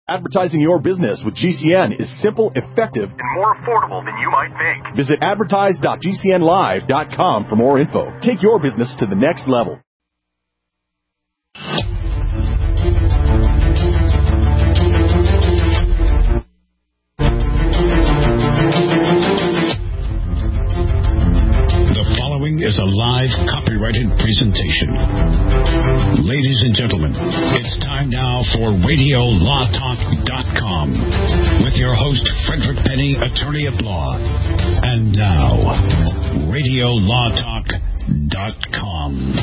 Advertising your business with GCN is simple, effective, and more affordable than you might think. Visit advertise.gcnlive.com for more info. Take your business to the next level. Is a live copyrighted presentation. Ladies and gentlemen, it's time now for RadioLawTalk.com with your host, Frederick Penny, attorney at law. And now, RadioLawTalk.com.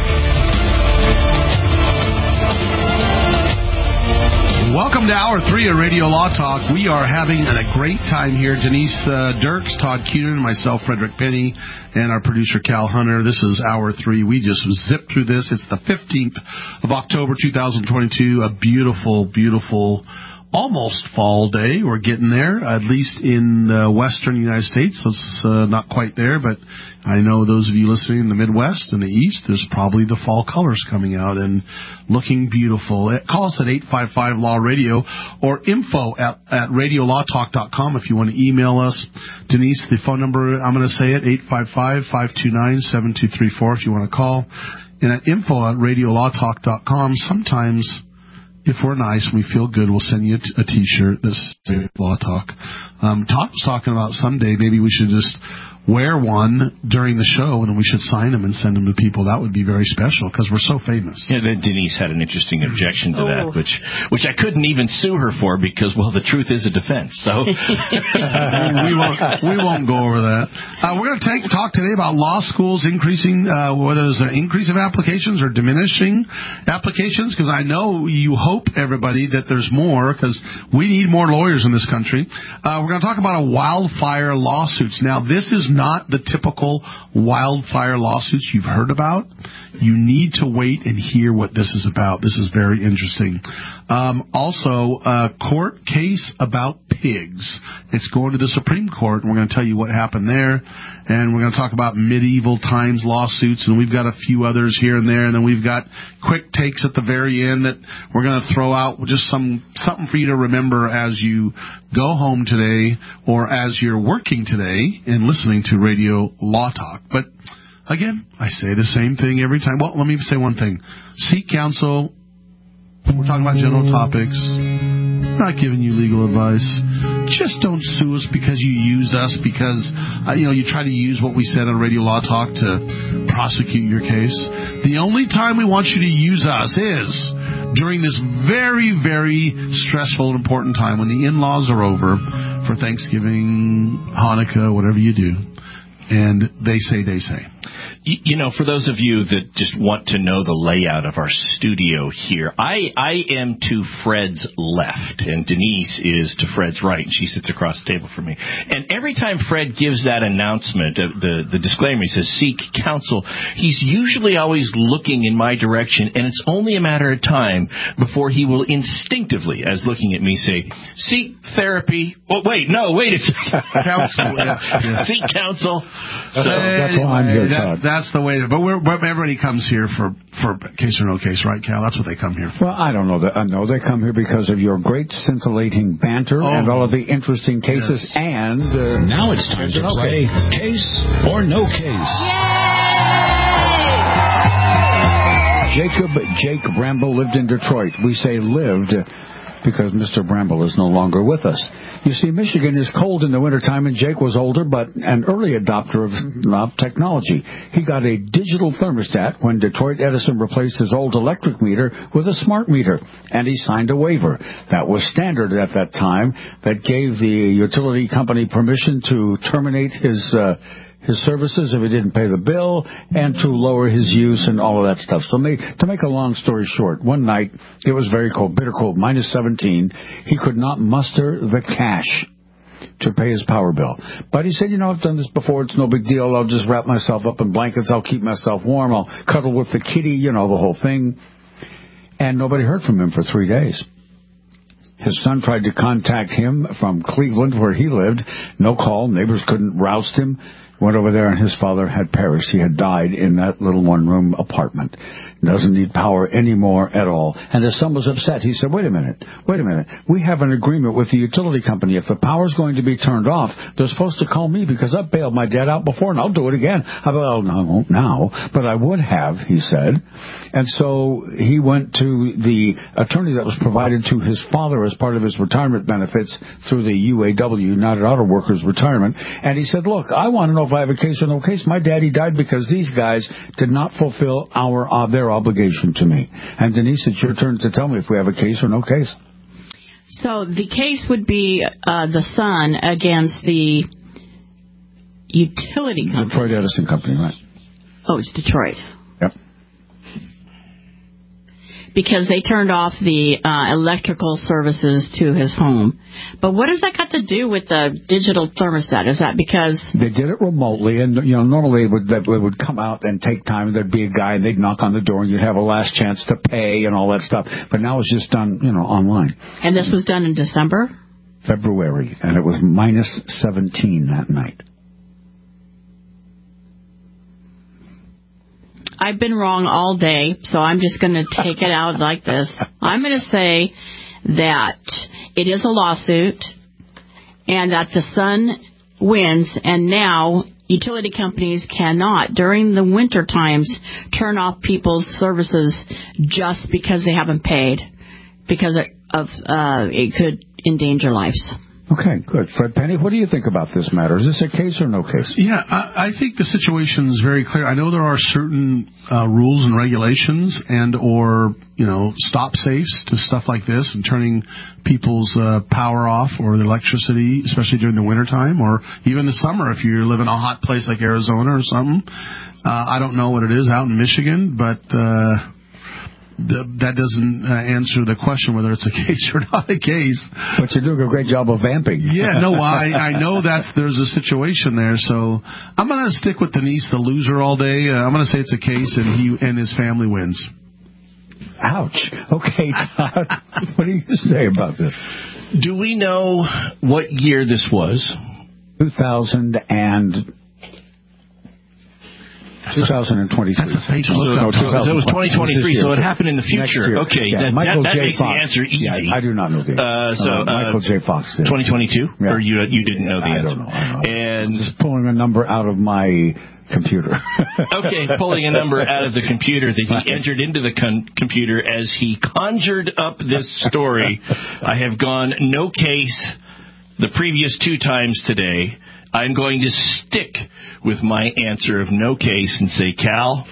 Welcome to Hour 3 of Radio Law Talk. We are having a great time here. Denise Dirks, Todd Cunin, myself, Frederick Penny, and our producer, Cal Hunter. This is Hour 3. We just zipped through this. It's the 15th of October, 2022. A beautiful, beautiful, almost fall day. We're getting there, at least in the western United States. It's not quite there, but I know those of you listening in the Midwest and the East, there's probably the fall colors coming out and looking beautiful. Call us at 855-LAW-RADIO or info at radiolawtalk.com if you want to email us. Denise, the phone number, I'm going to say it, 855-529-7234 if you want to call. And at info at radiolawtalk.com, sometimes if we're nice and we feel good, we'll send you a T-shirt that says Law Talk. Todd was talking about someday maybe we should just wear one during the show, and we should sign them and send them to people. That would be very special because we're so famous. Yeah, Denise had an interesting objection to that, which I couldn't even sue her for because, well, the truth is a defense. So we won't go over that. We're going to talk today about law schools increasing, whether there's an increase of applications or diminishing applications, because I know you hope, everybody, that there's more because we need more lawyers in this country. We're going to talk about wildfire lawsuits. Now, this is not the typical wildfire lawsuits you've heard about. You need to wait and hear what this is about. This is very interesting. Also, a court case about pigs. It's going to the Supreme Court, and we're going to tell you what happened there. And we're going to talk about medieval times lawsuits, and we've got a few others here and there. And then we've got quick takes at the very end that we're going to throw out, just something for you to remember as you go home today or as you're working today and listening to Radio Law Talk. But again, I say the same thing every time. Well, let me say one thing. Seek counsel. We're talking about general topics. We're not giving you legal advice. Just don't sue us because you use us, because you try to use what we said on Radio Law Talk to prosecute your case. The only time we want you to use us is during this very, very stressful and important time when the in-laws are over for Thanksgiving, Hanukkah, whatever you do. And they say. For those of you that just want to know the layout of our studio here, I am to Fred's left, and Denise is to Fred's right, and she sits across the table from me. And every time Fred gives that announcement, the disclaimer, he says, seek counsel, he's usually always looking in my direction, and it's only a matter of time before he will instinctively, as looking at me, say, seek therapy. Oh, wait a second. Counsel, yeah. Seek counsel. So, that's why I'm here, Todd. That's the way. But everybody comes here for case or no case, right, Cal? That's what they come here for. Well, I don't know that. No, they come here because of your great scintillating banter and all of the interesting cases. Yes. And now it's time to play Case or No Case. Yay! Jake Bramble lived in Detroit. We say lived because Mr. Bramble is no longer with us. You see, Michigan is cold in the wintertime, and Jake was older, but an early adopter of technology. He got a digital thermostat when Detroit Edison replaced his old electric meter with a smart meter, and he signed a waiver. That was standard at that time. That gave the utility company permission to terminate his services if he didn't pay the bill, and to lower his use and all of that stuff. So to make a long story short, one night, it was very cold, bitter cold, minus 17. He could not muster the cash to pay his power bill. But he said, I've done this before. It's no big deal. I'll just wrap myself up in blankets. I'll keep myself warm. I'll cuddle with the kitty, the whole thing. And nobody heard from him for 3 days. His son tried to contact him from Cleveland, where he lived. No call. Neighbors couldn't roust him. Went over there, and his father had perished. He had died in that little one-room apartment. Doesn't need power anymore at all. And his son was upset. He said, wait a minute. We have an agreement with the utility company. If the power's going to be turned off, they're supposed to call me because I've bailed my dad out before, and I'll do it again. Well, no, I won't now, but I would have, he said. And so he went to the attorney that was provided to his father as part of his retirement benefits through the UAW, United Auto Workers Retirement, and he said, look, I want to know if I have a case or no case. My daddy died because these guys did not fulfill their obligation to me. And Denise, it's your turn to tell me if we have a case or no case. So the case would be the son against the utility company. Detroit Edison Company, right? Oh, it's Detroit. Yep. Because they turned off the electrical services to his home. But what does that got to do with the digital thermostat? Is that because... They did it remotely, and normally it would come out and take time. There'd be a guy, and they'd knock on the door, and you'd have a last chance to pay and all that stuff. But now it's just done, online. And this was done in December? February, and it was minus 17 that night. I've been wrong all day, so I'm just going to take it out like this. I'm going to say that it is a lawsuit and that the son wins, and now utility companies cannot, during the winter times, turn off people's services just because they haven't paid, because it could endanger lives. Okay, good. Fred Penny, what do you think about this matter? Is this a case or no case? Yeah, I think the situation is very clear. I know there are certain rules and regulations and or, stop safes to stuff like this and turning people's power off or the electricity, especially during the wintertime or even the summer if you live in a hot place like Arizona or something. I don't know what it is out in Michigan, but... that doesn't answer the question whether it's a case or not a case. But you're doing a great job of vamping. Yeah, no, I know there's a situation there, so I'm going to stick with Denise, the loser, all day. I'm going to say it's a case, and he and his family wins. Ouch. Okay, Todd, what do you say about this? Do we know what year this was? 2023. That's a fake look. No, it was 2023, so it happened in the future. Okay, yeah, that makes the answer easy. Yeah, I do not know the answer. Michael J. Fox did. 2022? Yeah. Or you didn't know the answer? I don't know. And I'm just pulling a number out of my computer. Okay, pulling a number out of the computer that he entered into the computer as he conjured up this story. I have gone no case the previous 2 times today. I'm going to stick with my answer of no case and say, Cal,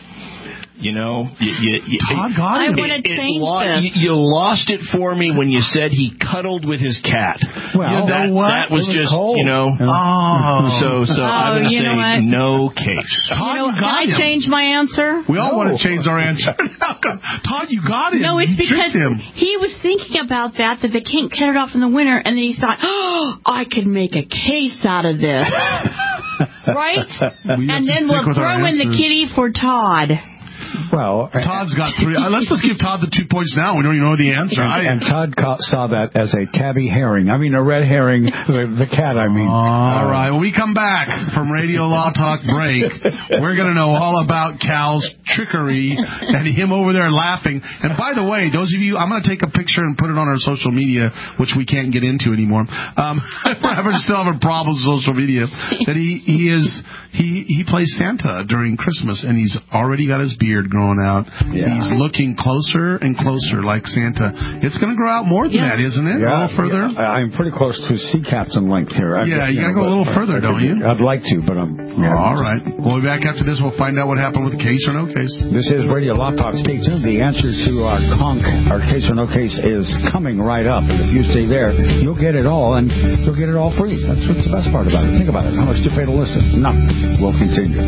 Todd got I it. want to change this. You lost it for me when you said he cuddled with his cat. Well, that was just, cold. So I'm going to say no case. Todd, can I change my answer? We all want to change our answer now because Todd, you got it. No, it's you because tricked him. he was thinking about that they can't cut it off in the winter, and then he thought, I could make a case out of this. Right? And then we'll throw in the kitty for Todd. Well, Todd's got 3. Let's just give Todd the 2 points now. We don't even know the answer. And Todd saw that as a tabby herring. I mean, a red herring. The cat, I mean. All right. When we come back from Radio Law Talk break, we're going to know all about Cal's trickery and him over there laughing. And by the way, those of you, I'm going to take a picture and put it on our social media, which we can't get into anymore. We're still having problems with social media. That he plays Santa during Christmas, and he's already got his beard growing out. Yeah. He's looking closer and closer like Santa. It's going to grow out more than that, isn't it? Yeah, a little further? Yeah. I'm pretty close to sea captain length here. You got to go a little further, don't you? I'd like to, but I'm... Yeah, all right. We'll be back after this. We'll find out what happened with case or no case. This is Radio Law Talk. Stay tuned. The answer to our case or no case is coming right up. And if you stay there, you'll get it all, and you'll get it all free. That's what's the best part about it. Think about it. How much do you pay to listen? Nothing. We'll continue.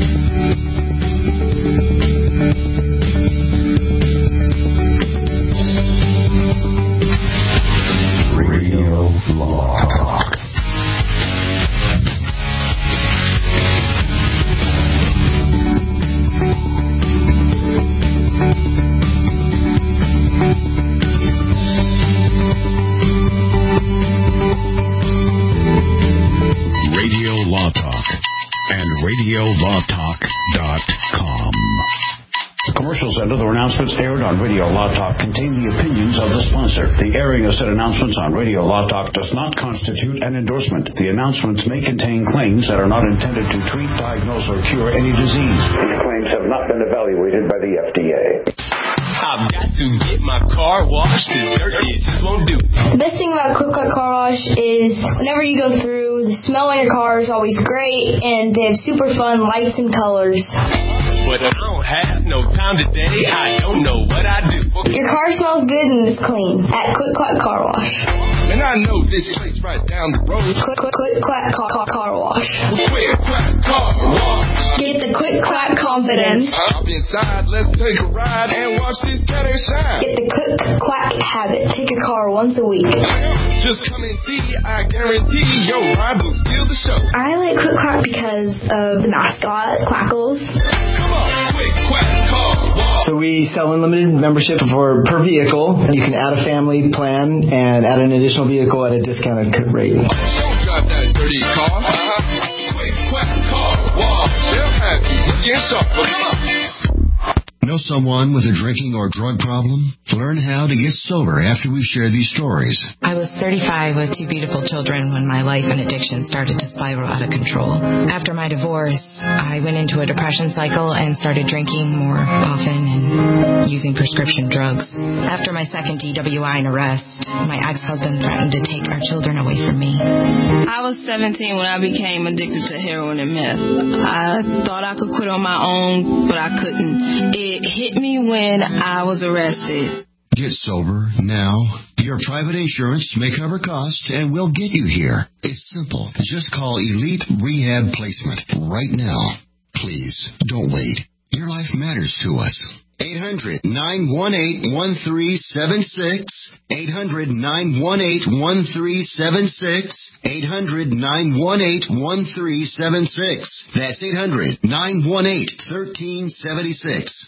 Radio Law Talk. Radio Law Talk and Radio RadioLawTalk.com. The commercials and other announcements aired on Radio Law Talk contain the opinions of the sponsor. The airing of said announcements on Radio Law Talk does not constitute an endorsement. The announcements may contain claims that are not intended to treat, diagnose, or cure any disease. These claims have not been evaluated by the FDA. I've got to get my car washed. This dirt, it just won't do. The best thing about Quick Cut Car Wash is whenever you go through, the smell in your car is always great, and they have super fun lights and colors. But I don't have no time today. I don't know what I do. Your car smells good and is clean at Quick Quack Car Wash. And I know this place right down the road. Quick Quack Car Wash. Quick Quack Car Wash. Get the Quick Quack confidence. Hop inside, let's take a ride and watch this cat shine. Get the Quick Quack habit. Take a car once a week. Just come and see. I guarantee your ride will steal the show. I like Quick Quack because of the mascot, Quackles. Come on, Quick Quack Car Wash. So we sell unlimited membership for per vehicle. You can add a family plan and add an additional vehicle at a discounted rate. Don't drive that dirty car. Quick Quack Car Wash. They'll have you looking sharp. Well, come on. Know someone with a drinking or drug problem? Learn how to get sober after we share these stories. I was 35 with 2 beautiful children when my life and addiction started to spiral out of control. After my divorce, I went into a depression cycle and started drinking more often and using prescription drugs. After my second DWI and arrest, my ex-husband threatened to take our children away from me. I was 17 when I became addicted to heroin and meth. I thought I could quit on my own, but I couldn't. It hit me when I was arrested. Get sober now. Your private insurance may cover costs and we'll get you here. It's simple. Just call Elite Rehab Placement right now. Please, don't wait. Your life matters to us. 800-918-1376. 800-918-1376. 800-918-1376. That's 800-918-1376.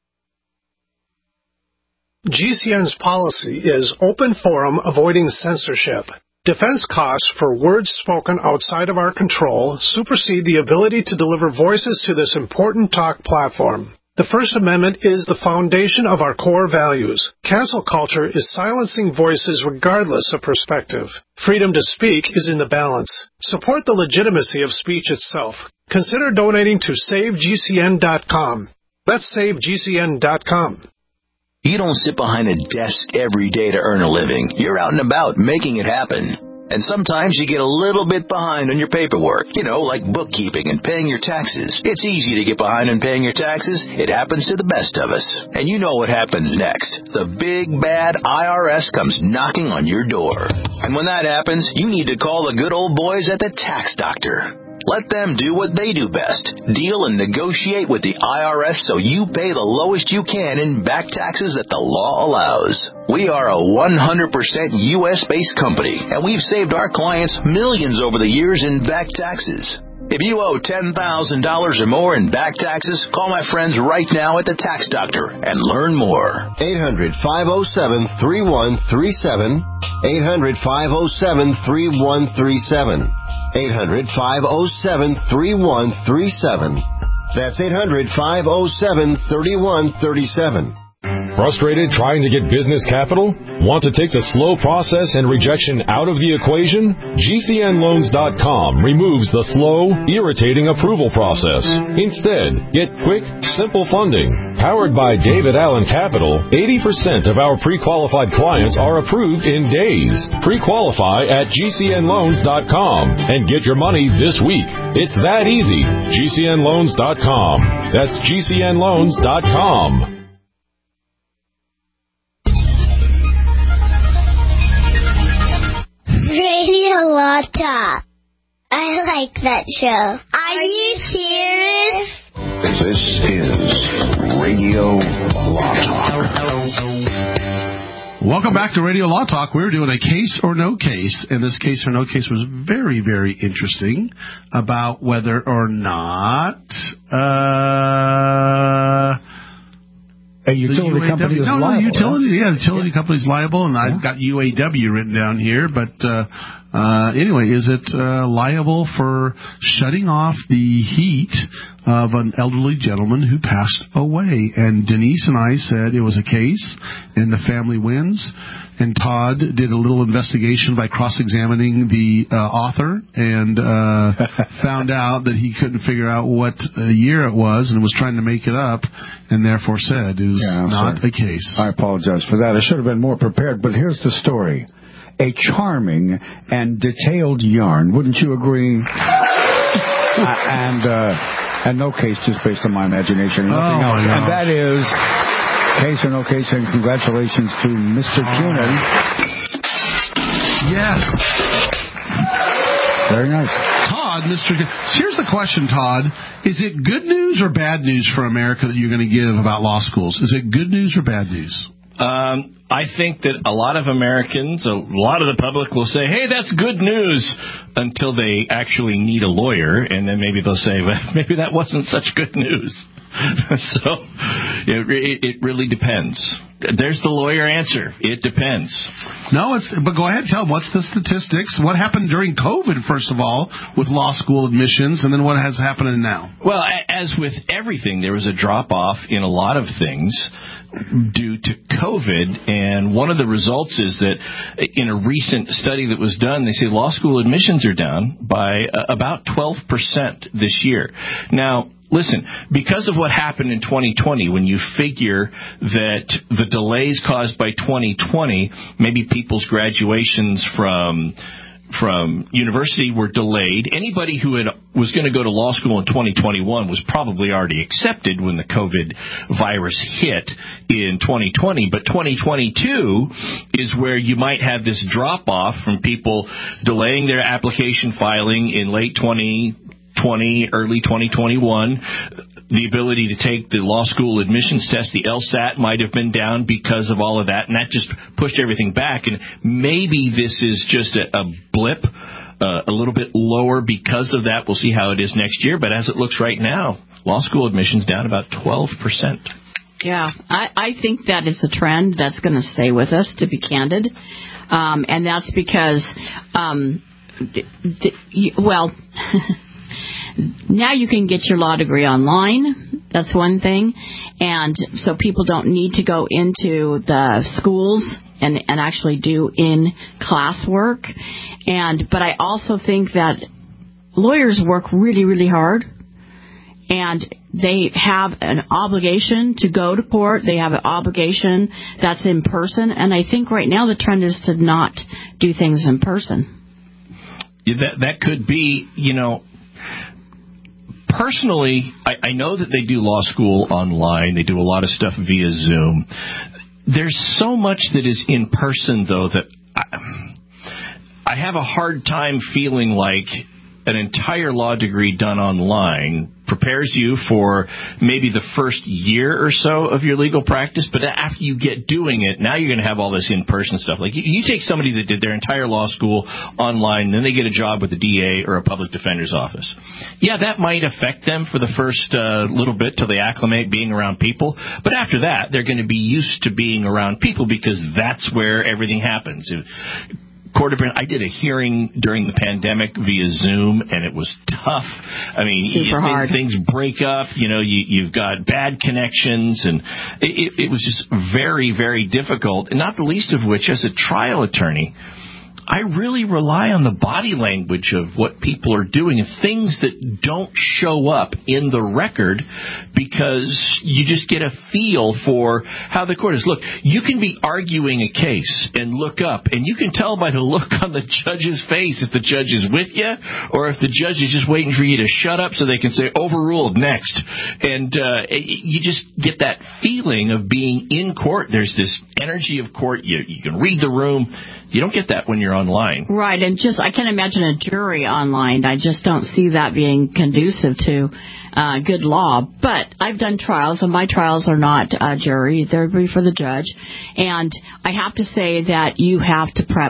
GCN's policy is open forum avoiding censorship. Defense costs for words spoken outside of our control supersede the ability to deliver voices to this important talk platform. The First Amendment is the foundation of our core values. Cancel culture is silencing voices regardless of perspective. Freedom to speak is in the balance. Support the legitimacy of speech itself. Consider donating to SaveGCN.com. That's SaveGCN.com. You don't sit behind a desk every day to earn a living. You're out and about making it happen. And sometimes you get a little bit behind on your paperwork, like bookkeeping and paying your taxes. It's easy to get behind on paying your taxes. It happens to the best of us. And you know what happens next. The big, bad IRS comes knocking on your door. And when that happens, you need to call the good old boys at the Tax Doctor. Let them do what they do best. Deal and negotiate with the IRS so you pay the lowest you can in back taxes that the law allows. We are a 100% U.S.-based company, and we've saved our clients millions over the years in back taxes. If you owe $10,000 or more in back taxes, call my friends right now at the Tax Doctor and learn more. 800-507-3137. 800-507-3137. 800-507-3137. That's 800-507-3137. Frustrated trying to get business capital? Want to take the slow process and rejection out of the equation? GCNloans.com removes the slow, irritating approval process. Instead, get quick, simple funding. Powered by David Allen Capital, 80% of our pre-qualified clients are approved in days. Pre-qualify at GCNloans.com and get your money this week. It's that easy. GCNloans.com. That's GCNloans.com. Radio Law Talk. I like that show. Are you serious? This is Radio Law Talk. Welcome back to Radio Law Talk. We're doing a case or no case, and this case or no case was very, very interesting about whether or not A utility company is liable. Utility company's liable, and I've got UAW written down here. But anyway, is it liable for shutting off the heat of an elderly gentleman who passed away? And Denise and I said it was a case, and the family wins. And Todd did a little investigation by cross-examining the author and found out that he couldn't figure out what year it was and was trying to make it up, and therefore said it is not a case. I apologize for that. I should have been more prepared, but here's the story. A charming and detailed yarn, wouldn't you agree? And no case, just based on my imagination. Nothing else. And that is... Case or no case, and congratulations to Mr. Cunin. Yes. Very nice. Todd, here's the question, Todd. Is it good news or bad news for America that you're going to give about law schools? Is it good news or bad news? I think that a lot of Americans, a lot of the public will say, hey, that's good news, until they actually need a lawyer, and then maybe they'll say, well, maybe that wasn't such good news. So it really depends. There's the lawyer answer. It depends. But go ahead, tell them, what's the statistics? What happened during COVID, first of all, with law school admissions, and then what has happened now? Well, as with everything, there was a drop-off in a lot of things due to COVID, and one of the results is that in a recent study that was done, they say law school admissions are down by about 12% this year. Now, listen, because of what happened in 2020, when you figure that the delays caused by 2020, maybe people's graduations from university were delayed. Anybody who was going to go to law school in 2021 was probably already accepted when the COVID virus hit in 2020. But 2022 is where you might have this drop-off from people delaying their application filing in late 2020, early 2021. The ability to take the law school admissions test, the LSAT, might have been down because of all of that, and that just pushed everything back. And maybe this is just a blip, a little bit lower because of that. We'll see how it is next year. But as it looks right now, law school admissions down about 12%. Yeah, I think that is a trend that's going to stay with us, to be candid. And that's because, now you can get your law degree online. That's one thing. And so people don't need to go into the schools and actually do in-class work. But I also think that lawyers work really, really hard. And they have an obligation to go to court. They have an obligation that's in person. And I think right now the trend is to not do things in person. That could be, personally, I know that they do law school online. They do a lot of stuff via Zoom. There's so much that is in person, though, that I have a hard time feeling like an entire law degree done online prepares you for maybe the first year or so of your legal practice, but after you get doing it, now you're going to have all this in-person stuff. Like, you take somebody that did their entire law school online, and then they get a job with the DA or a public defender's office. Yeah, that might affect them for the first little bit till they acclimate being around people, but after that, they're going to be used to being around people because that's where everything happens. I did a hearing during the pandemic via Zoom, and it was tough. I mean, things break up. You've got bad connections, and it was just very, very difficult. And not the least of which, as a trial attorney, I really rely on the body language of what people are doing and things that don't show up in the record, because you just get a feel for how the court is. Look, you can be arguing a case and look up, and you can tell by the look on the judge's face if the judge is with you or if the judge is just waiting for you to shut up so they can say, overruled, next. And you just get that feeling of being in court. There's this energy of court. You can read the room. You don't get that when you're online. Right, and I can't imagine a jury online. I just don't see that being conducive to good law. But I've done trials, and my trials are not a jury. They're for the judge. And I have to say that you have to prep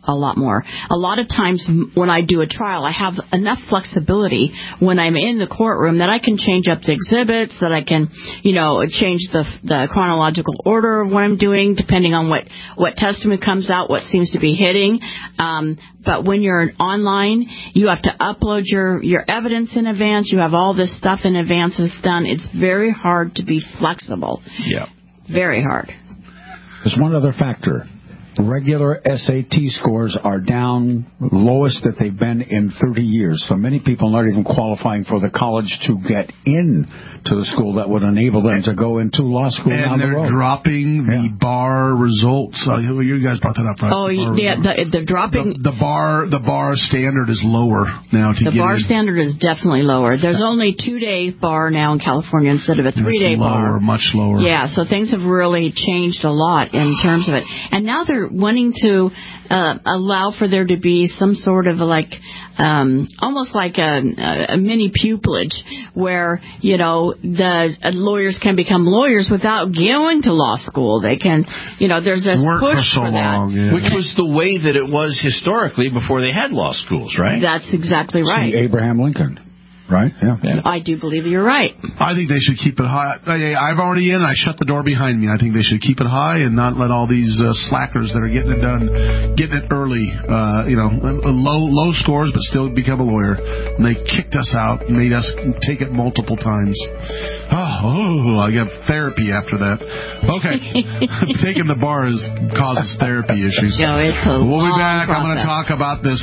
a lot more. A lot of times when I do a trial, I have enough flexibility when I'm in the courtroom that I can change up the exhibits, that I can, change the chronological order of what I'm doing, depending on what testimony comes out, what seems to be hitting. But when you're online, you have to upload your evidence in advance. You have all this stuff in advance that's done. It's very hard to be flexible. Yeah. Very hard. There's one other factor. Regular SAT scores are down, lowest that they've been in 30 years. So many people aren't even qualifying for the college to get in to the school that would enable them to go into law school down the road. And they're dropping the bar results. You guys brought that up, right? Oh, the dropping... The bar standard is lower now. The bar standard is definitely lower. There's only 2-day bar now in California instead of a 3-day bar. Much lower. Yeah, so things have really changed a lot in terms of it. And now they're wanting to allow for there to be some sort of almost like a mini pupillage where, the lawyers can become lawyers without going to law school. They can, there's this push for that. Yeah. Which was the way that it was historically before they had law schools, right? That's exactly right. See Abraham Lincoln. Right? Yeah. I do believe you're right. I think they should keep it high. I've already I shut the door behind me. I think they should keep it high and not let all these slackers that are getting it done, getting it early, low scores, but still become a lawyer. And they kicked us out, made us take it multiple times. I got therapy after that. Okay. Taking the bar causes therapy issues. We'll be back. I'm going to talk about this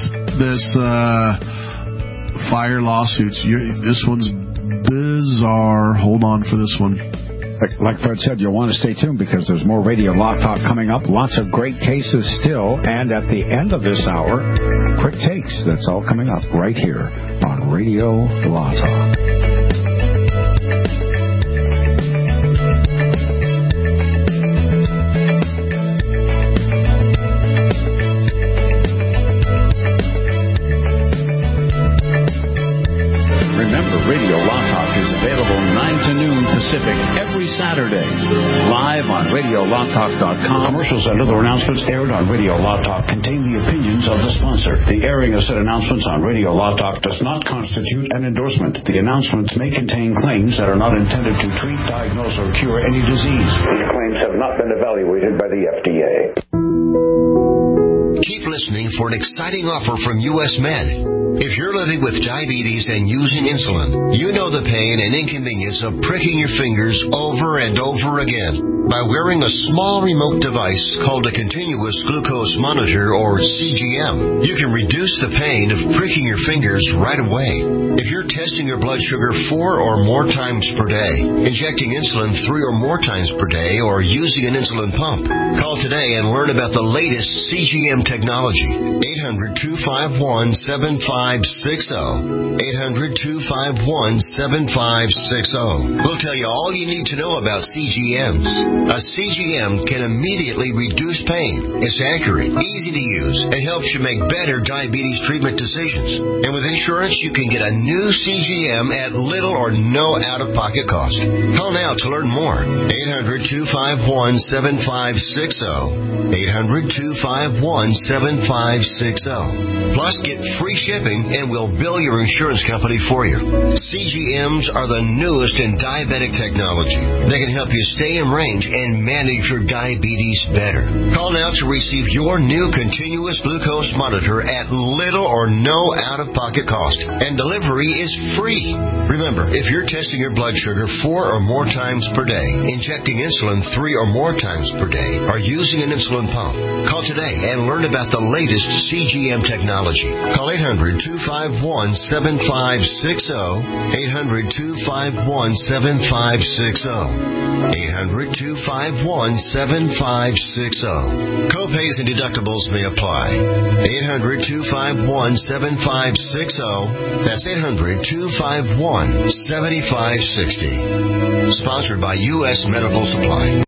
fire lawsuits. This one's bizarre. Hold on for this one. Like Fred said, you'll want to stay tuned because there's more Radio Law Talk coming up. Lots of great cases still. And at the end of this hour, quick takes. That's all coming up right here on Radio Law Talk. Radio Law Talk is available 9 to noon Pacific every Saturday. Live on RadioLawTalk.com. Commercials and other announcements aired on Radio Law Talk contain the opinions of the sponsor. The airing of said announcements on Radio Law Talk does not constitute an endorsement. The announcements may contain claims that are not intended to treat, diagnose, or cure any disease. These claims have not been evaluated by the FDA. Keep listening for an exciting offer from U.S. Med. If you're living with diabetes and using insulin, you know the pain and inconvenience of pricking your fingers over and over again. By wearing a small remote device called a continuous glucose monitor, or CGM, you can reduce the pain of pricking your fingers right away. If you're testing your blood sugar 4 or more times per day, injecting insulin 3 or more times per day, or using an insulin pump, call today and learn about the latest CGM technology. 800-251-7560. 800-251-7560. We'll tell you all you need to know about CGMs. A CGM can immediately reduce pain. It's accurate, easy to use, and helps you make better diabetes treatment decisions. And with insurance, you can get a new CGM at little or no out-of-pocket cost. Call now to learn more. 800-251-7560. 800-251-7560. Plus, get free shipping and we'll bill your insurance company for you. CGMs are the newest in diabetic technology. They can help you stay in range and manage your diabetes better. Call now to receive your new continuous glucose monitor at little or no out-of-pocket cost. And delivery is free. Remember, if you're testing your blood sugar 4 or more times per day, injecting insulin 3 or more times per day, or using an insulin pump, call today and learn about the latest CGM technology. Call 800-251-7560. 800-251-7560. 800-251-7560. Copays and deductibles may apply. 800-251-7560. That's 800-251-7560. Sponsored by U.S. Medical Supply.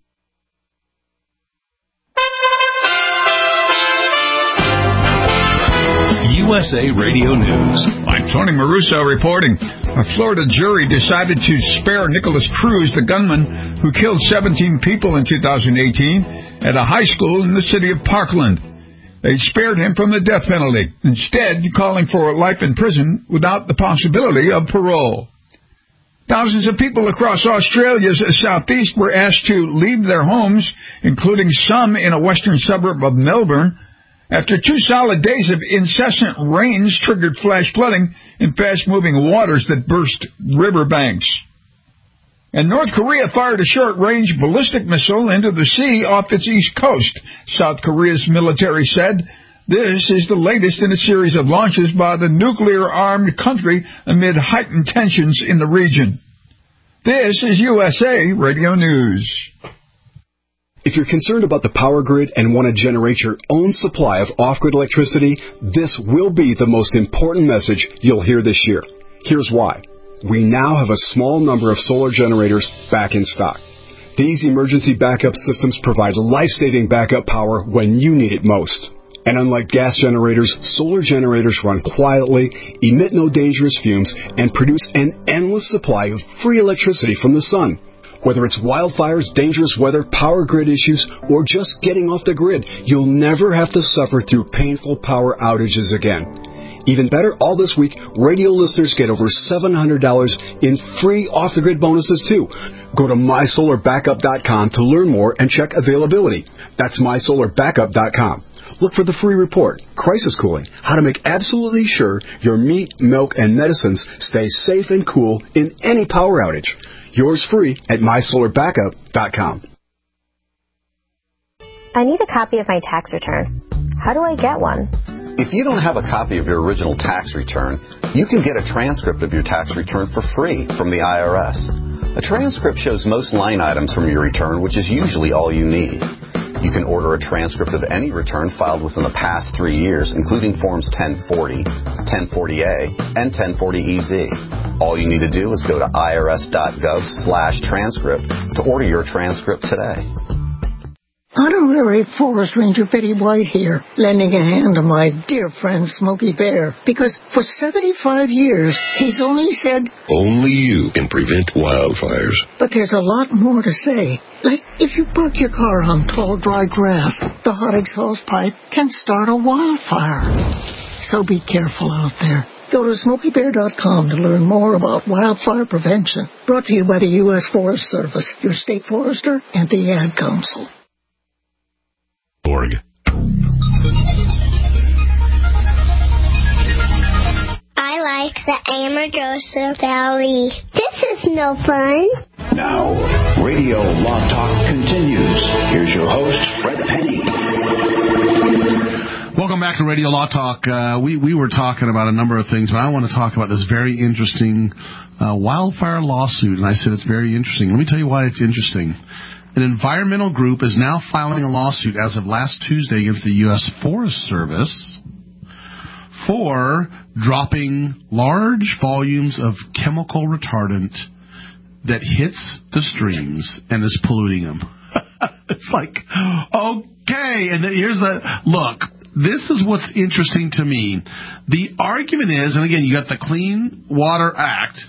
USA Radio News. I'm Tony Maruso reporting. A Florida jury decided to spare Nicholas Cruz, the gunman who killed 17 people in 2018 at a high school in the city of Parkland. They spared him from the death penalty, instead calling for life in prison without the possibility of parole. Thousands of people across Australia's southeast were asked to leave their homes, including some in a western suburb of Melbourne, after 2 solid days of incessant rains triggered flash flooding in fast-moving waters that burst riverbanks. And North Korea fired a short-range ballistic missile into the sea off its east coast, South Korea's military said. This is the latest in a series of launches by the nuclear-armed country amid heightened tensions in the region. This is USA Radio News. If you're concerned about the power grid and want to generate your own supply of off-grid electricity, this will be the most important message you'll hear this year. Here's why. We now have a small number of solar generators back in stock. These emergency backup systems provide life-saving backup power when you need it most. And unlike gas generators, solar generators run quietly, emit no dangerous fumes, and produce an endless supply of free electricity from the sun. Whether it's wildfires, dangerous weather, power grid issues, or just getting off the grid, you'll never have to suffer through painful power outages again. Even better, all this week, radio listeners get over $700 in free off-the-grid bonuses, too. Go to mysolarbackup.com to learn more and check availability. That's mysolarbackup.com. Look for the free report, Crisis Cooling, how to make absolutely sure your meat, milk, and medicines stay safe and cool in any power outage. Yours free at mysolarbackup.com. I need a copy of my tax return. How do I get one? If you don't have a copy of your original tax return, you can get a transcript of your tax return for free from the IRS. A transcript shows most line items from your return, which is usually all you need. You can order a transcript of any return filed within the past 3 years, including Forms 1040, 1040A, and 1040EZ. All you need to do is go to irs.gov/transcript to order your transcript today. Honorary Forest Ranger Betty White here, lending a hand to my dear friend Smokey Bear, because for 75 years he's only said, only you can prevent wildfires. But there's a lot more to say. Like, if you park your car on tall, dry grass, the hot exhaust pipe can start a wildfire. So be careful out there. Go to SmokeyBear.com to learn more about wildfire prevention. Brought to you by the U.S. Forest Service, your state forester, and the Ad Council. Org. I like the Amargosa Valley. This is no fun. Now, Radio Law Talk continues. Here's your host, Fred Penny. Welcome back to Radio Law Talk. We were talking about a number of things, but I want to talk about this very interesting wildfire lawsuit. And I said it's very interesting. Let me tell you why it's interesting. An environmental group is now filing a lawsuit as of last Tuesday against the U.S. Forest Service for dropping large volumes of chemical retardant that hits the streams and is polluting them. It's like, okay, and here's the look. This is what's interesting to me. The argument is, and again, you got the Clean Water Act.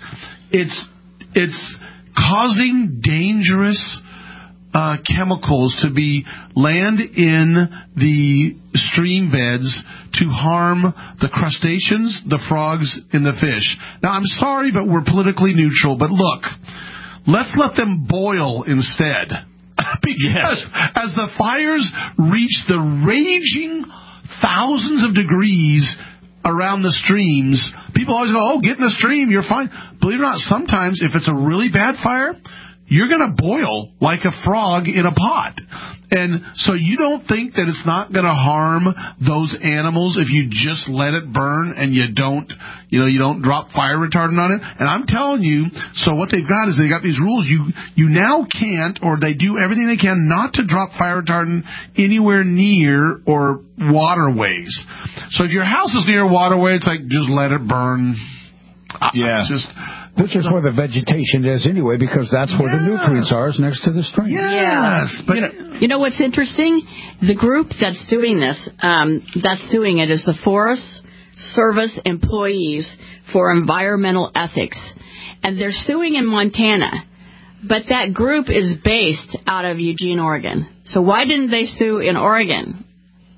It's causing dangerous chemicals to be land in the stream beds to harm the crustaceans, the frogs, and the fish. Now, I'm sorry, but we're politically neutral. But look, let's let them boil instead. Because as the fires reach the raging thousands of degrees around the streams, people always go, oh, get in the stream, you're fine. Believe it or not, sometimes if it's a really bad fire, you're going to boil like a frog in a pot. And so you don't think that it's not going to harm those animals if you just let it burn and you don't drop fire retardant on it. And I'm telling you, so what they've got is they got these rules. You now can't, or they do everything they can not to drop fire retardant anywhere near or waterways. So if your house is near a waterway, it's like just let it burn. Yeah. Which is where the vegetation is anyway, because that's where the nutrients are, is next to the stream. Yes. But you know what's interesting? The group that's doing this, that's suing it, is the Forest Service Employees for Environmental Ethics. And they're suing in Montana. But that group is based out of Eugene, Oregon. So why didn't they sue in Oregon?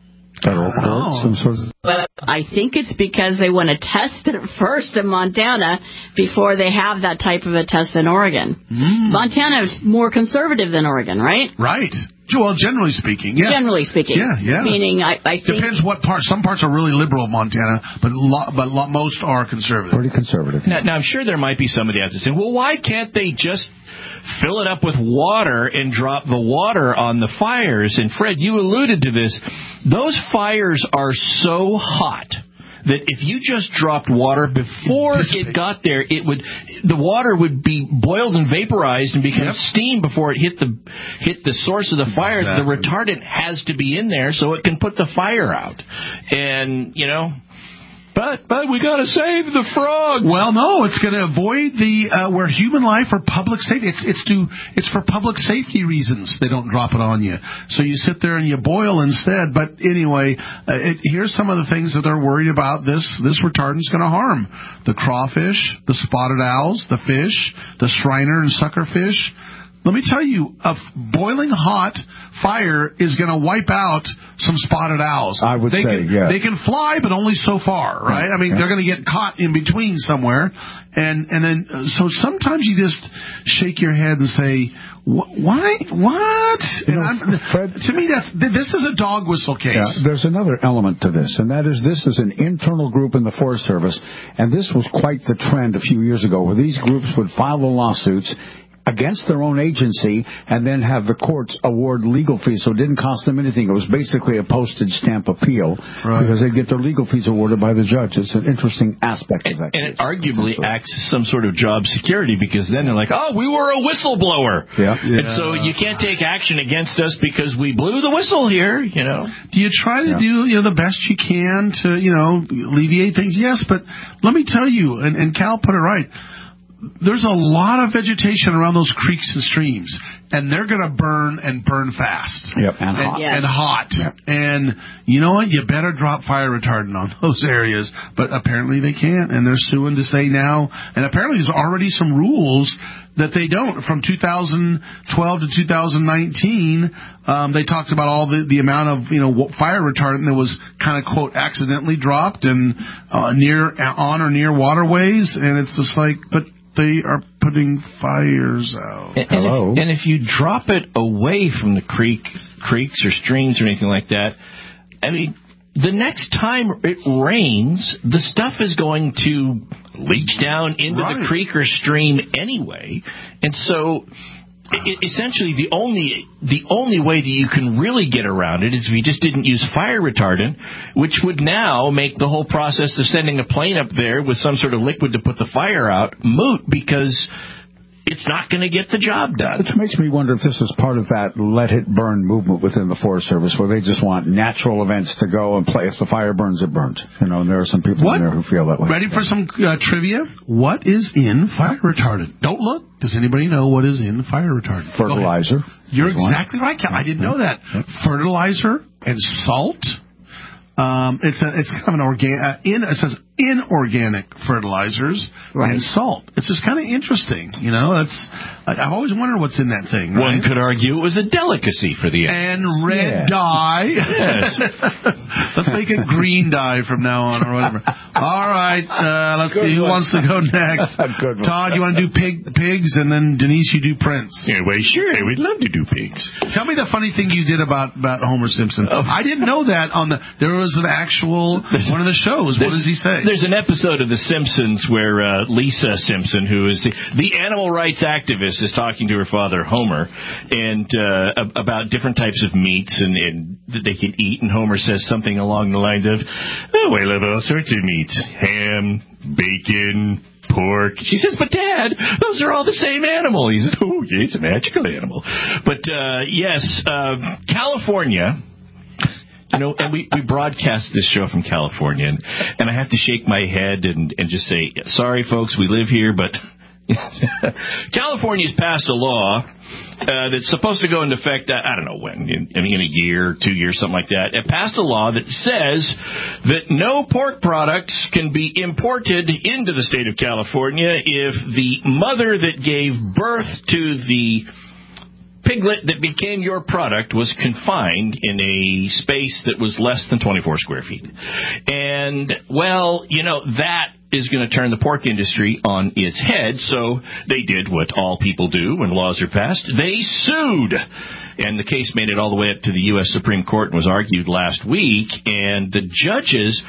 Federal court, some sort of... But I think it's because they want to test it first in Montana before they have that type of a test in Oregon. Montana is more conservative than Oregon, right? Right. Well, generally speaking, yeah. Generally speaking. Yeah. Meaning, I think... Depends what part. Some parts are really liberal, Montana, but most are conservative. Pretty conservative. Now, I'm sure there might be somebody out there saying, well, why can't they just fill it up with water and drop the water on the fires? And, Fred, you alluded to this. Those fires are so hot that if you just dropped water before it got there, the water would be boiled and vaporized and become steam before it hit the source of the fire. Exactly. The retardant has to be in there so it can put the fire out. And, But we got to save the frogs. Well, no, it's going to avoid where human life or public safety. It's for public safety reasons they don't drop it on you. So you sit there and you boil instead. But anyway, here's some of the things that they're worried about. This retardant's going to harm the crawfish, the spotted owls, the fish, the Shriner and suckerfish. Let me tell you, a boiling hot fire is going to wipe out some spotted owls. I would say, yeah. They can fly, but only so far, right? I mean, they're going to get caught in between somewhere. And then, so sometimes you just shake your head and say, why? What? Fred, to me, this is a dog whistle case. Yeah, there's another element to this, and that is this is an internal group in the Forest Service, and this was quite the trend a few years ago, where these groups would file the lawsuits against their own agency and then have the courts award legal fees, so it didn't cost them anything. It was basically a postage stamp appeal because they get their legal fees awarded by the judge. It's an interesting aspect of that. And it arguably acts as some sort of job security, because then they're like, we were a whistleblower. Yeah. And so you can't take action against us because we blew the whistle here, Do you try to do the best you can to, alleviate things? Yes, but let me tell you, and Cal put it right, there's a lot of vegetation around those creeks and streams, and they're going to burn fast. Yep, and hot. And hot. Yep. And you know what? You better drop fire retardant on those areas. But apparently they can't, and they're suing to say now. And apparently there's already some rules that they don't. From 2012 to 2019, they talked about all the amount of fire retardant that was kind of, quote, accidentally dropped and on or near waterways, and it's just like, but they are putting fires out. And if you drop it away from the creeks or streams or anything like that, I mean, the next time it rains, the stuff is going to leach down into the creek or stream anyway. And so essentially the only way that you can really get around it is if you just didn't use fire retardant, which would now make the whole process of sending a plane up there with some sort of liquid to put the fire out moot, because it's not going to get the job done. Which makes me wonder if this is part of that let it burn movement within the Forest Service, where they just want natural events to go and play. If the fire burns, it burns. And there are some people in there who feel that way. Ready for some trivia? What is in fire retardant? Don't look. Does anybody know what is in fire retardant? Fertilizer. You're exactly right, Cal. I didn't know that. Fertilizer and salt. It's kind of an it says inorganic fertilizers and salt. It's just kind of interesting, I've always wondered what's in that thing. Right? One could argue it was a delicacy for the and red dye. Yes. Let's make it green dye from now on, or whatever. All right, let's see who wants to go next. Todd, you want to do pigs, and then Denise, you do Prince. Anyway, sure, we'd love to do pigs. Tell me the funny thing you did about Homer Simpson. I didn't know that there was an actual one of the shows. What does he say? There's an episode of The Simpsons where Lisa Simpson, who is the animal rights activist, is talking to her father, Homer, and about different types of meats and that they can eat. And Homer says something along the lines of, I love all sorts of meats. Ham, bacon, pork. She says, but Dad, those are all the same animal. He says, yeah, it's a magical animal. But yes, California... and we broadcast this show from California, and I have to shake my head and just say, sorry, folks, we live here, but California's passed a law that's supposed to go into effect, I don't know when, in a year, 2 years, something like that. It passed a law that says that no pork products can be imported into the state of California if the mother that gave birth to the piglet that became your product was confined in a space that was less than 24 square feet. And, well, that is going to turn the pork industry on its head, so they did what all people do when laws are passed. They sued. And the case made it all the way up to the U.S. Supreme Court and was argued last week. And the judges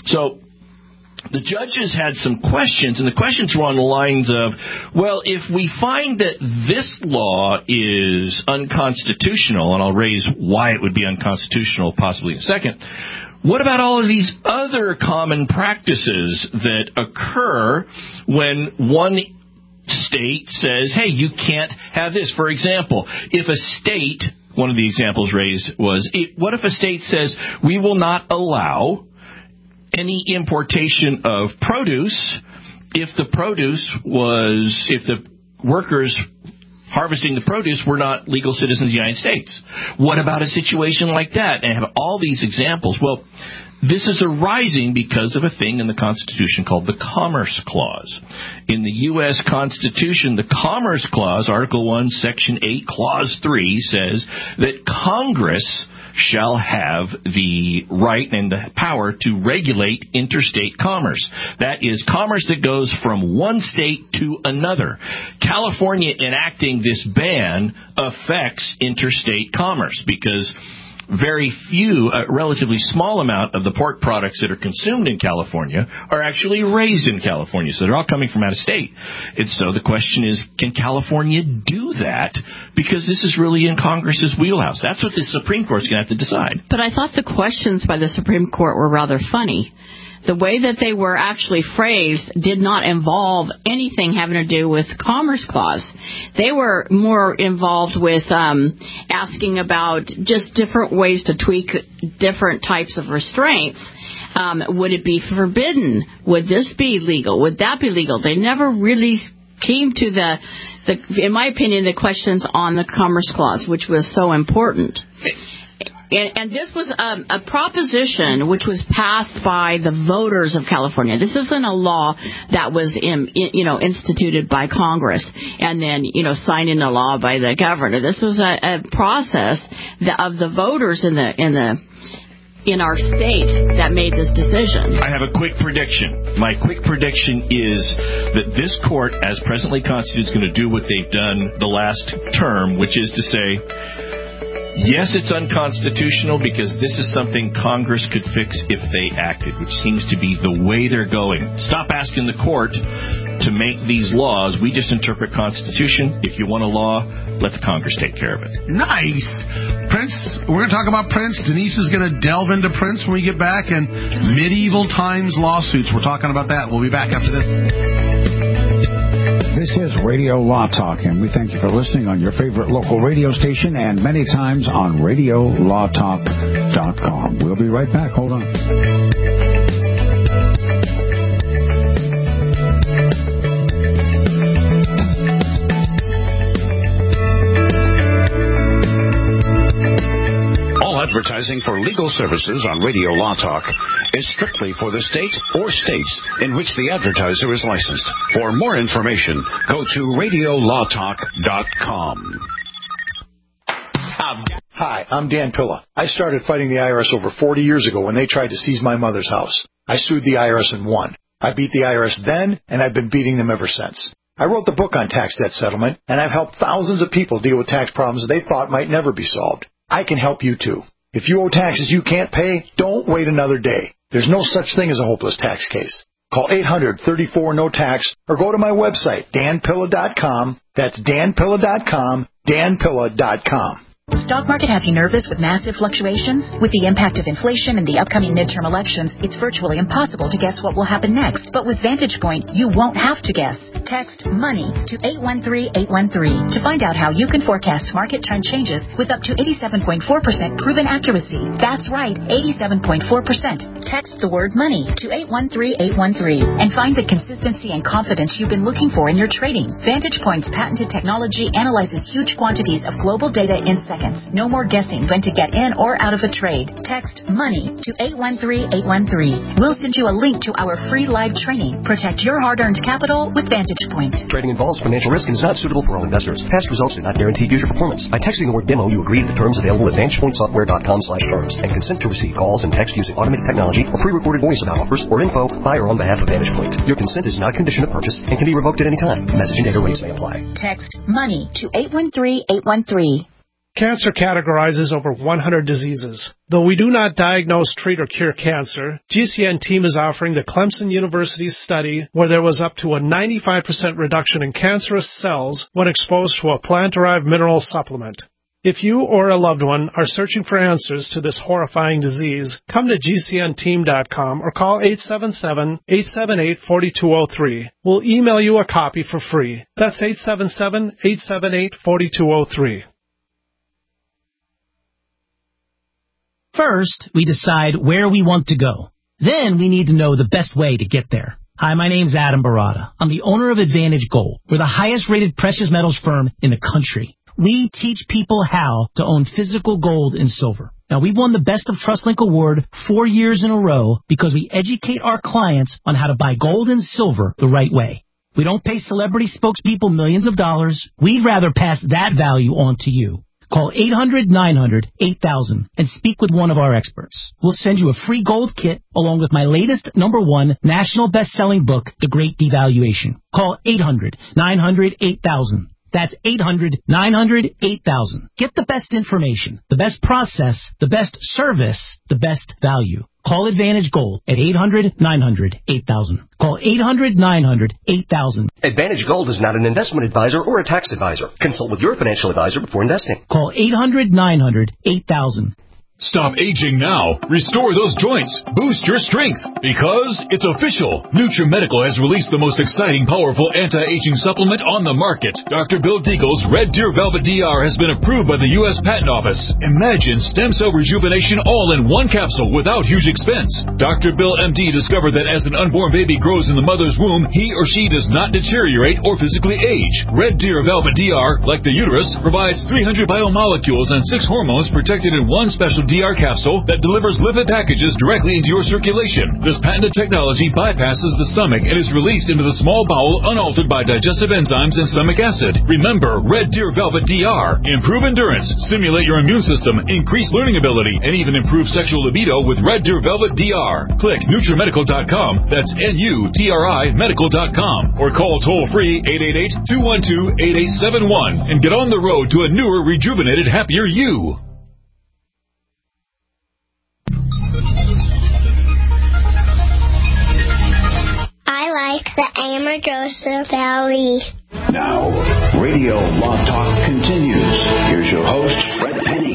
had some questions, and the questions were on the lines of, well, if we find that this law is unconstitutional, and I'll raise why it would be unconstitutional possibly in a second, what about all of these other common practices that occur when one state says, hey, you can't have this? For example, if a state, one of the examples raised was, what if a state says, we will not allow any importation of produce if the workers harvesting the produce were not legal citizens of the United States? What about a situation like that? And have all these examples. Well, this is arising because of a thing in the Constitution called the Commerce Clause. In the U.S. Constitution, the Commerce Clause, Article 1, Section 8, Clause 3, says that Congress shall have the right and the power to regulate interstate commerce. That is commerce that goes from one state to another. California enacting this ban affects interstate commerce because very few, a relatively small amount of the pork products that are consumed in California are actually raised in California. So they're all coming from out of state. And so the question is, can California do that? Because this is really in Congress's wheelhouse. That's what the Supreme Court's going to have to decide. But I thought the questions by the Supreme Court were rather funny. The way that they were actually phrased did not involve anything having to do with Commerce Clause. They were more involved with asking about just different ways to tweak different types of restraints. Would it be forbidden? Would this be legal? Would that be legal? They never really came to the in my opinion, the questions on the Commerce Clause, which was so important. And this was a proposition which was passed by the voters of California. This isn't a law that was instituted by Congress and then signed into law by the governor. This was a process of the voters in our state that made this decision. I have a quick prediction. My quick prediction is that this court, as presently constituted, is going to do what they've done the last term, which is to say, yes, it's unconstitutional because this is something Congress could fix if they acted, which seems to be the way they're going. Stop asking the court to make these laws. We just interpret Constitution. If you want a law, let the Congress take care of it. Nice. Prince, we're going to talk about Prince. Denise is going to delve into Prince when we get back, and medieval times lawsuits. We're talking about that. We'll be back after this. This is Radio Law Talk, and we thank you for listening on your favorite local radio station and many times on RadioLawTalk.com. We'll be right back. Hold on. Advertising for legal services on Radio Law Talk is strictly for the state or states in which the advertiser is licensed. For more information, go to RadioLawTalk.com. Hi, I'm Dan Pilla. I started fighting the IRS over 40 years ago when they tried to seize my mother's house. I sued the IRS and won. I beat the IRS then, and I've been beating them ever since. I wrote the book on tax debt settlement, and I've helped thousands of people deal with tax problems they thought might never be solved. I can help you too. If you owe taxes you can't pay, don't wait another day. There's no such thing as a hopeless tax case. Call 800-34-NO-TAX or go to my website, danpilla.com. That's danpilla.com, danpilla.com. Stock market have you nervous with massive fluctuations? With the impact of inflation and the upcoming midterm elections, it's virtually impossible to guess what will happen next. But with Vantage Point, you won't have to guess. Text MONEY to 813-813 to find out how you can forecast market trend changes with up to 87.4% proven accuracy. That's right, 87.4%. Text the word MONEY to 813-813 and find the consistency and confidence you've been looking for in your trading. Vantage Point's patented technology analyzes huge quantities of global data in seconds. No more guessing when to get in or out of a trade. Text MONEY to 813-813. We'll send you a link to our free live training. Protect your hard-earned capital with Vantage Vantage Point. Trading involves financial risk and is not suitable for all investors. Past results do not guarantee future performance. By texting the word demo, you agree to the terms available at VantagePointSoftware.com/terms and consent to receive calls and text using automated technology or pre-recorded voice about offers or info by or on behalf of Vantage Point. Your consent is not a condition of purchase and can be revoked at any time. Message and data rates may apply. Text MONEY to 813-813. Cancer categorizes over 100 diseases. Though we do not diagnose, treat, or cure cancer, GCN team is offering the Clemson University study where there was up to a 95% reduction in cancerous cells when exposed to a plant-derived mineral supplement. If you or a loved one are searching for answers to this horrifying disease, come to GCNteam.com or call 877-878-4203. We'll email you a copy for free. That's 877-878-4203. First, we decide where we want to go. Then we need to know the best way to get there. Hi, my name's Adam Barada. I'm the owner of Advantage Gold. We're the highest-rated precious metals firm in the country. We teach people how to own physical gold and silver. Now, we've won the Best of TrustLink Award 4 years in a row because we educate our clients on how to buy gold and silver the right way. We don't pay celebrity spokespeople millions of dollars. We'd rather pass that value on to you. Call 800-900-8000 and speak with one of our experts. We'll send you a free gold kit along with my latest #1 national best-selling book, The Great Devaluation. Call 800-900-8000. That's 800-900-8000. Get the best information, the best process, the best service, the best value. Call Advantage Gold at 800-900-8000. Call 800-900-8000. Advantage Gold is not an investment advisor or a tax advisor. Consult with your financial advisor before investing. Call 800-900-8000. Stop aging now. Restore those joints. Boost your strength. Because it's official. NutriMedical has released the most exciting, powerful anti-aging supplement on the market. Dr. Bill Deagle's Red Deer Velvet DR has been approved by the U.S. Patent Office. Imagine stem cell rejuvenation all in one capsule without huge expense. Dr. Bill MD discovered that as an unborn baby grows in the mother's womb, he or she does not deteriorate or physically age. Red Deer Velvet DR, like the uterus, provides 300 biomolecules and 6 hormones protected in one special DR capsule that delivers lipid packages directly into your circulation. This patented technology bypasses the stomach and is released into the small bowel unaltered by digestive enzymes and stomach acid. Remember, Red Deer Velvet DR. Improve endurance, stimulate your immune system, increase learning ability, and even improve sexual libido with Red Deer Velvet DR. Click NutriMedical.com. That's NUTRI Medical.com. Or call toll-free 888-212-8871 and get on the road to a newer, rejuvenated, happier you. I like the Amargosa Valley. Now, Radio Law Talk continues. Here's your host, Fred Penny.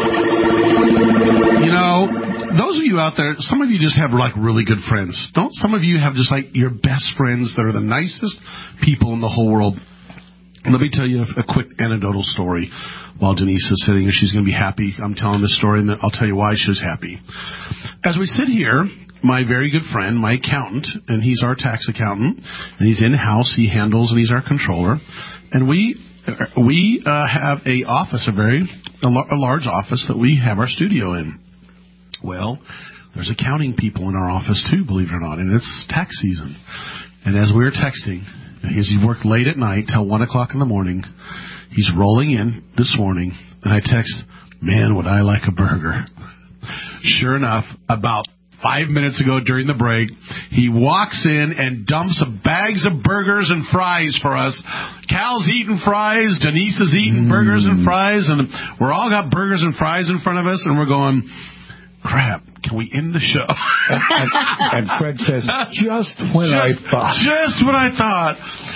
You know, those of you out there, some of you just have like really good friends. Don't some of you have just like your best friends that are the nicest people in the whole world? Let me tell you a quick anecdotal story while Denise is sitting here. She's going to be happy. I'm telling this story, and then I'll tell you why she's happy. As we sit here, my very good friend, my accountant, and he's our tax accountant, and he's in-house, he handles, and he's our controller, and we have a office, a large office that we have our studio in. Well, there's accounting people in our office too, believe it or not, and it's tax season. And as we were texting, because he worked late at night till 1 o'clock in the morning, he's rolling in this morning, and I text, man, would I like a burger. Sure enough, about 5 minutes ago during the break, he walks in and dumps bags of burgers and fries for us. Cal's eating fries, Denise is eating burgers and fries, and we're all got burgers and fries in front of us, and we're going, crap, can we end the show? and Fred says, just when I thought. Just when I thought.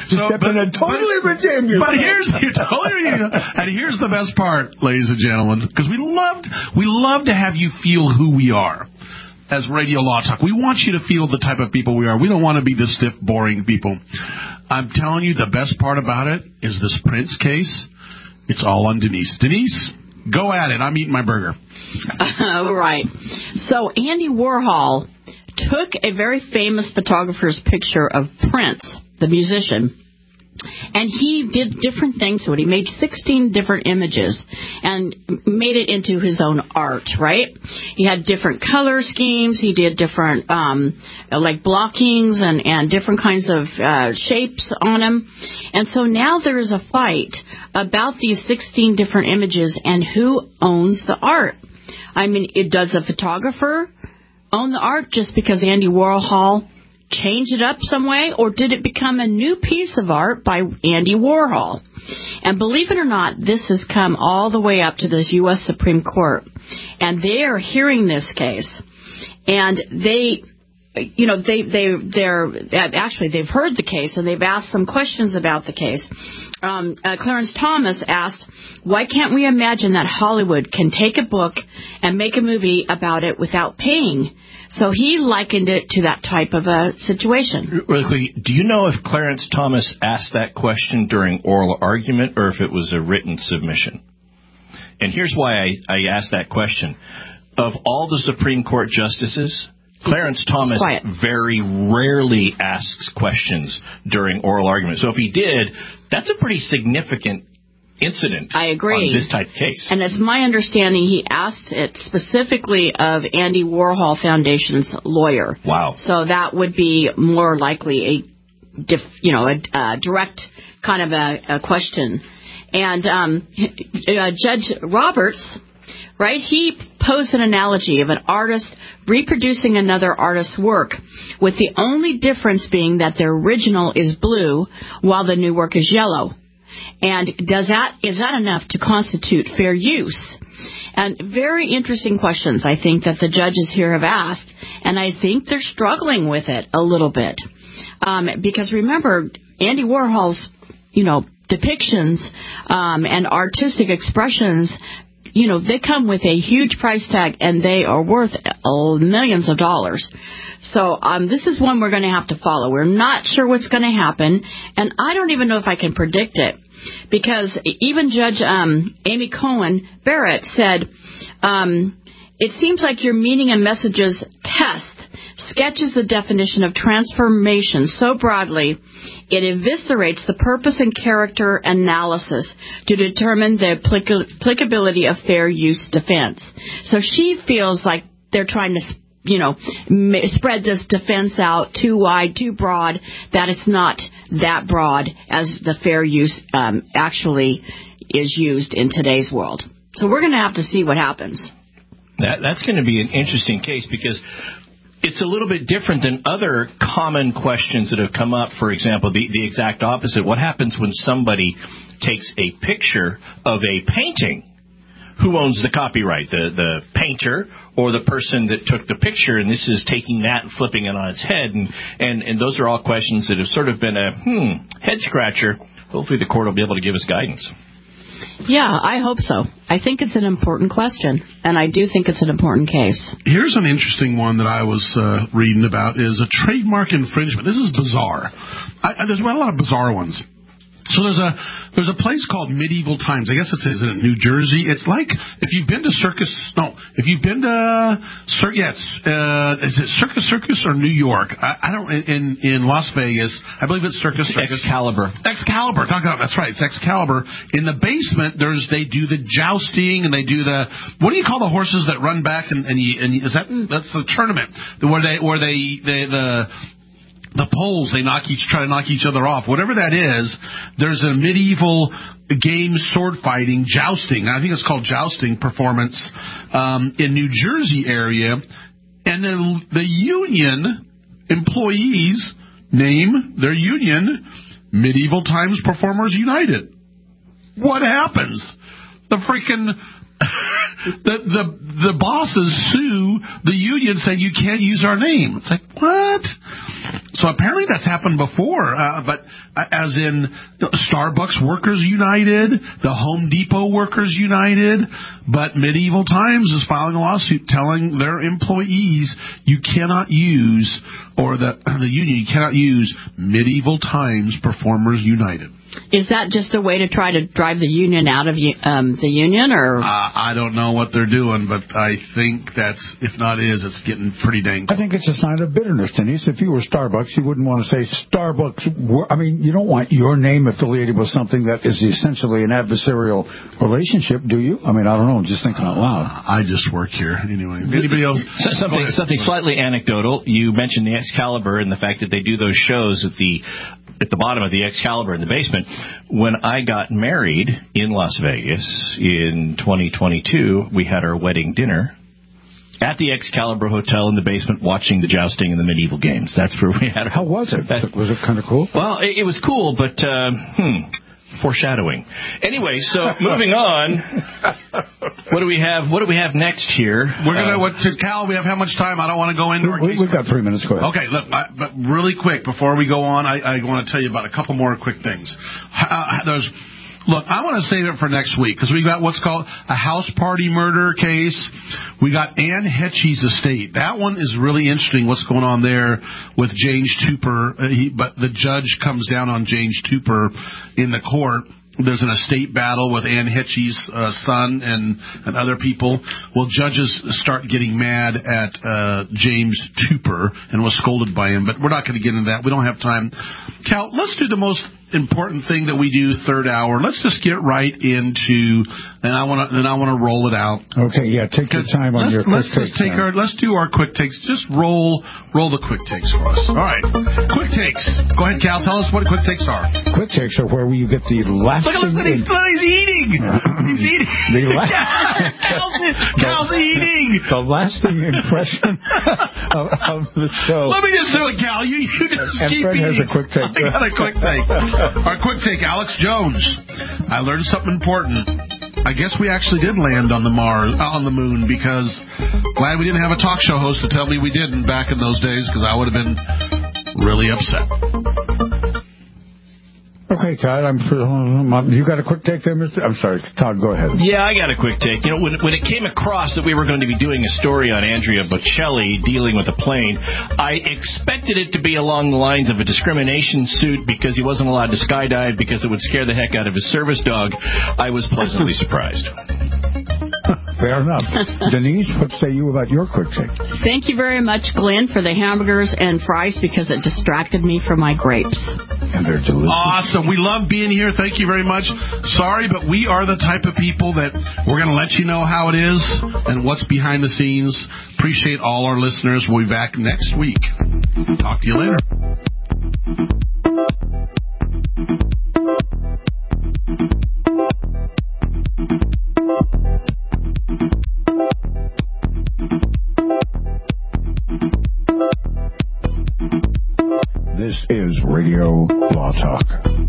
But here's the best part, ladies and gentlemen, because we love to have you feel who we are. As Radio Law Talk, we want you to feel the type of people we are. We don't want to be the stiff, boring people. I'm telling you, the best part about it is this Prince case. It's all on Denise. Denise, go at it. I'm eating my burger. Right. So Andy Warhol took a very famous photographer's picture of Prince, the musician, And he did different things to it. He made 16 different images and made it into his own art, right? He had different color schemes. He did different, like blockings and different kinds of shapes on them. And so now there is a fight about these 16 different images and who owns the art. I mean, does a photographer own the art just because Andy Warhol changed it up some way, or did it become a new piece of art by Andy Warhol? And believe it or not, this has come all the way up to this U.S. Supreme Court, and they are hearing this case, and they've heard the case, and they've asked some questions about the case. Clarence Thomas asked, why can't we imagine that Hollywood can take a book and make a movie about it without paying? So he likened it to that type of a situation. Really quickly, do you know if Clarence Thomas asked that question during oral argument or if it was a written submission? And here's why I asked that question. Of all the Supreme Court justices, Clarence Thomas very rarely asks questions during oral argument. So if he did, that's a pretty significant incident. I agree. On this type of case. And it's my understanding he asked it specifically of Andy Warhol Foundation's lawyer. Wow. So that would be more likely a direct kind of a question. And Judge Roberts, right, he posed an analogy of an artist reproducing another artist's work, with the only difference being that the original is blue while the new work is yellow. And is that enough to constitute fair use? And very interesting questions, I think, that the judges here have asked, and I think they're struggling with it a little bit. Because remember, Andy Warhol's, depictions and artistic expressions, they come with a huge price tag, and they are worth millions of dollars. So this is one we're going to have to follow. We're not sure what's going to happen, and I don't even know if I can predict it. Because even Judge Amy Cohen Barrett said, it seems like your meaning and messages test sketches the definition of transformation so broadly it eviscerates the purpose and character analysis to determine the applicability of fair use defense. So she feels like they're trying to spread this defense out too wide, too broad, that it's not that broad as the fair use actually is used in today's world. So we're going to have to see what happens. That's going to be an interesting case because it's a little bit different than other common questions that have come up. For example, the exact opposite. What happens when somebody takes a picture of a painting? Who owns the copyright, the painter or the person that took the picture? And this is taking that and flipping it on its head. And those are all questions that have sort of been a head-scratcher. Hopefully the court will be able to give us guidance. Yeah, I hope so. I think it's an important question, and I do think it's an important case. Here's an interesting one that I was reading about is a trademark infringement. This is bizarre. There's a lot of bizarre ones. So there's a place called Medieval Times. I guess is it in New Jersey? It's like if you've been to is it Circus or New York? I don't in Las Vegas. I believe it's Circus. Excalibur. Talk about that's right. It's Excalibur. In the basement, they do the jousting and they do the what do you call the horses that run back and that's the tournament where the poles, they try to knock each other off. Whatever that is, there's a medieval game sword fighting, jousting. I think it's called jousting performance in New Jersey area. And then the union employees name their union Medieval Times Performers United. What happens? The freaking... The bosses sue the union saying you can't use our name. It's like, what? So apparently that's happened before, but as in Starbucks Workers United, the Home Depot Workers United, but Medieval Times is filing a lawsuit telling their employees you cannot use, or the union, you cannot use Medieval Times Performers United. Is that just a way to try to drive the union out of the union, or? I don't know what they're doing, but I think it's getting pretty dang close. I think it's a sign of bitterness, Denise. If you were Starbucks, Starbucks, you wouldn't want to say Starbucks. I mean, you don't want your name affiliated with something that is essentially an adversarial relationship, do you? I mean, I don't know. I'm just thinking out loud. I just work here anyway. Anybody else? Something slightly anecdotal. You mentioned the Excalibur and the fact that they do those shows at the bottom of the Excalibur in the basement. When I got married in Las Vegas in 2022, we had our wedding dinner at the Excalibur Hotel in the basement, watching the jousting and the medieval games. That's where we had. How was it? Was it kind of cool? Well, it was cool, but foreshadowing. Anyway, so moving on. What do we have? What do we have next here? We're gonna. Cal, we have how much time? I don't want to go into. We've got 3 minutes. Go ahead. Okay, look, but really quick before we go on, I want to tell you about a couple more quick things. Look, I want to save it for next week because we got what's called a house party murder case. We got Ann Hetchy's estate. That one is really interesting. What's going on there with James Tupper? But the judge comes down on James Tupper in the court. There's an estate battle with Ann Hetchy's son and other people. Well, judges start getting mad at James Tupper and was scolded by him. But we're not going to get into that. We don't have time. Cal, let's do the most important thing that we do third hour. Let's just get right into, and I want to roll it out. Okay, yeah, take your time on your quick takes. Let's do our quick takes. Just roll the quick takes for us. All right, quick takes. Go ahead, Cal. Tell us what quick takes are. Quick takes are where you get the lasting. Look at he's eating. He's eating. Cal's eating. The lasting impression of the show. Let me just do it, Cal. You just keep Fred eating. has a quick take. I got a quick take. Our quick take, Alex Jones. I learned something important. I guess we actually did land on the moon, because glad we didn't have a talk show host to tell me we didn't back in those days, because I would have been really upset. Okay, Todd, you got a quick take there, Mister? I'm sorry, Todd, go ahead. Yeah, I got a quick take. You know, when it came across that we were going to be doing a story on Andrea Bocelli dealing with a plane, I expected it to be along the lines of a discrimination suit because he wasn't allowed to skydive because it would scare the heck out of his service dog. I was pleasantly surprised. Fair enough. Denise, what say you about your quick take? Thank you very much, Glenn, for the hamburgers and fries because it distracted me from my grapes. And they're delicious. Awesome. We love being here. Thank you very much. Sorry, but we are the type of people that we're going to let you know how it is and what's behind the scenes. Appreciate all our listeners. We'll be back next week. Talk to you later. This is Radio Law Talk.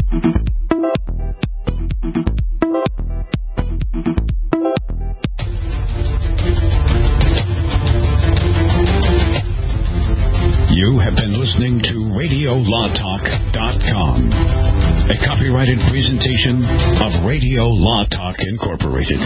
You have been listening to RadioLawTalk.com, a copyrighted presentation of Radio Law Talk Incorporated.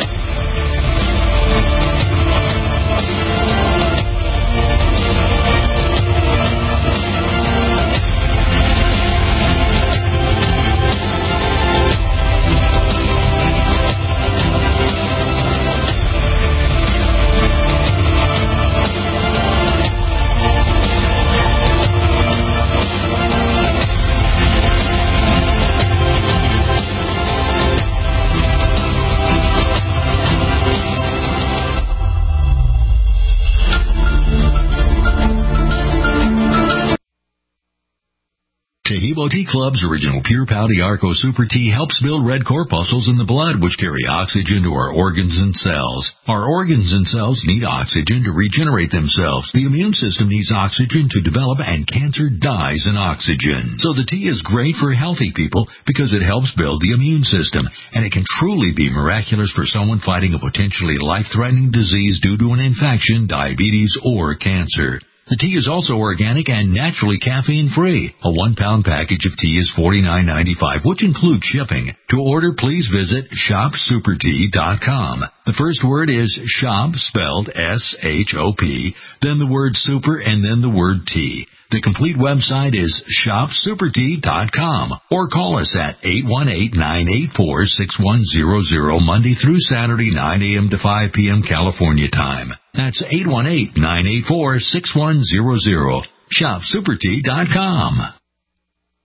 Taheebo Tea Club's original Pure Pouty Arco Super Tea helps build red corpuscles in the blood, which carry oxygen to our organs and cells. Our organs and cells need oxygen to regenerate themselves. The immune system needs oxygen to develop, and cancer dies in oxygen. So the tea is great for healthy people because it helps build the immune system, and it can truly be miraculous for someone fighting a potentially life-threatening disease due to an infection, diabetes, or cancer. The tea is also organic and naturally caffeine-free. A 1-pound package of tea is $49.95, which includes shipping. To order, please visit ShopSuperTea.com. The first word is shop, spelled S-H-O-P, then the word super, and then the word tea. The complete website is ShopSuperTea.com, or call us at 818-984-6100, Monday through Saturday, 9 a.m. to 5 p.m. California time. That's 818-984-6100. ShopSuperTea.com.